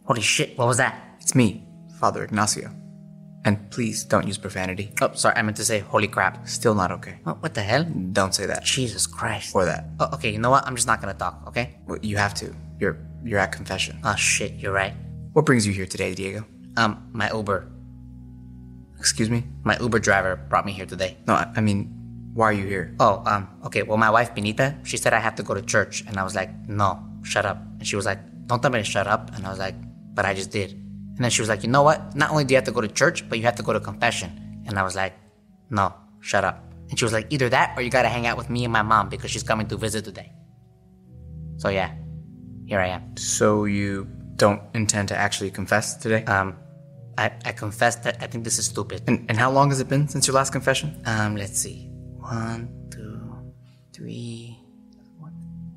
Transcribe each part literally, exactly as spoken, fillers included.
Holy shit, what was that? It's me, Father Ignacio. And please don't use profanity. Oh, sorry, I meant to say holy crap. Still not okay. Oh, what the hell? Don't say that. Jesus Christ. Or that. Oh, okay, you know what? I'm just not gonna talk, okay? Well, you have to. You're you're at confession. Oh shit, you're right. What brings you here today, Diego? Um, my Uber. Excuse me? My Uber driver brought me here today. No, I, I mean, why are you here? Oh, um, okay, well, my wife, Benita, she said I have to go to church. And I was like, no, shut up. And she was like, don't tell me to shut up. And I was like, but I just did. And then she was like, you know what? Not only do you have to go to church, but you have to go to confession. And I was like, no, shut up. And she was like, either that or you gotta hang out with me and my mom because she's coming to visit today. So yeah, here I am. So you don't intend to actually confess today? Um, I, I confess that I think this is stupid. And, and how long has it been since your last confession? Um, let's see. One, two, three, what?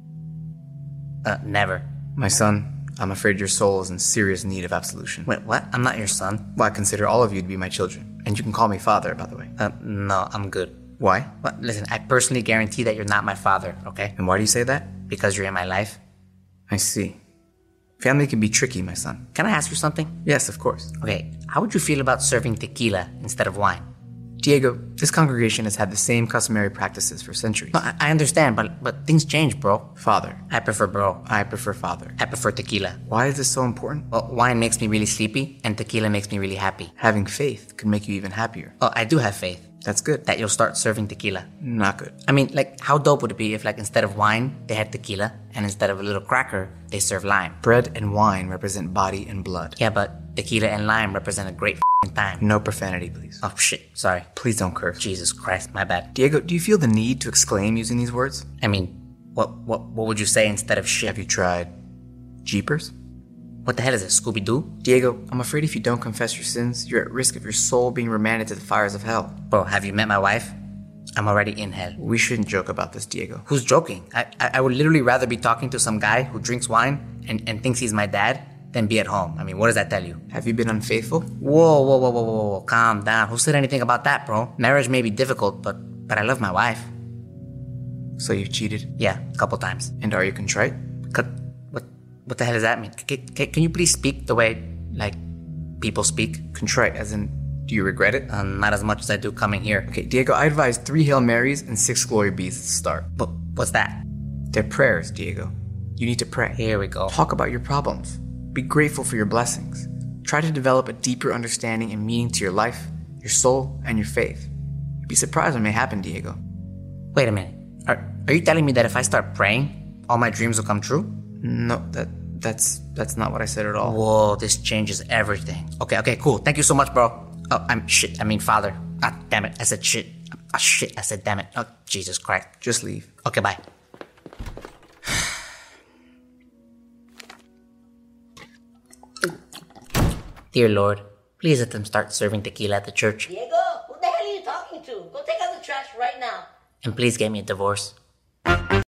Uh, never. My son, I'm afraid your soul is in serious need of absolution. Wait, what? I'm not your son. Well, I consider all of you to be my children. And you can call me father, by the way. Uh, no, I'm good. Why? Well, listen, I personally guarantee that you're not my father, okay? And why do you say that? Because you're in my life. I see. Family can be tricky, my son. Can I ask you something? Yes, of course. Okay, how would you feel about serving tequila instead of wine? Diego, this congregation has had the same customary practices for centuries. No, I, I understand, but but things change, bro. Father. I prefer bro. I prefer father. I prefer tequila. Why is this so important? Well, wine makes me really sleepy, and tequila makes me really happy. Having faith can make you even happier. Oh, I do have faith. That's good. That you'll start serving tequila. Not good. I mean, like, how dope would it be if, like, instead of wine, they had tequila, and instead of a little cracker, they serve lime? Bread and wine represent body and blood. Yeah, but tequila and lime represent a great f***ing time. No profanity, please. Oh, shit. Sorry. Please don't curse. Jesus Christ, my bad. Diego, do you feel the need to exclaim using these words? I mean, what what what would you say instead of shit? Have you tried jeepers? What the hell is it, Scooby-Doo? Diego, I'm afraid if you don't confess your sins, you're at risk of your soul being remanded to the fires of hell. Bro, have you met my wife? I'm already in hell. We shouldn't joke about this, Diego. Who's joking? I, I, I would literally rather be talking to some guy who drinks wine and, and thinks he's my dad than be at home. I mean, what does that tell you? Have you been unfaithful? Whoa, whoa, whoa, whoa, whoa, whoa. Calm down. Who said anything about that, bro? Marriage may be difficult, but, but I love my wife. So you've cheated? Yeah, a couple times. And are you contrite? Cut. What, what the hell does that mean? Can, can, can you please speak the way, like, people speak? Contrite, as in, do you regret it? Um, not as much as I do coming here. Okay, Diego, I advise three Hail Marys and six Glory Bees at the start. But what's that? They're prayers, Diego. You need to pray. Here we go. Talk about your problems. Be grateful for your blessings. Try to develop a deeper understanding and meaning to your life, your soul, and your faith. You'd be surprised what may happen, Diego. Wait a minute. Are, are you telling me that if I start praying, all my dreams will come true? No, that that's that's not what I said at all. Whoa, this changes everything. Okay, okay, cool. Thank you so much, bro. Oh, I'm shit. I mean, father. Ah, damn it. I said shit. Ah, shit. I said damn it. Oh, Jesus Christ. Just leave. Okay, bye. Dear Lord, please let them start serving tequila at the church. Diego, who the hell are you talking to? Go take out the trash right now. And please get me a divorce.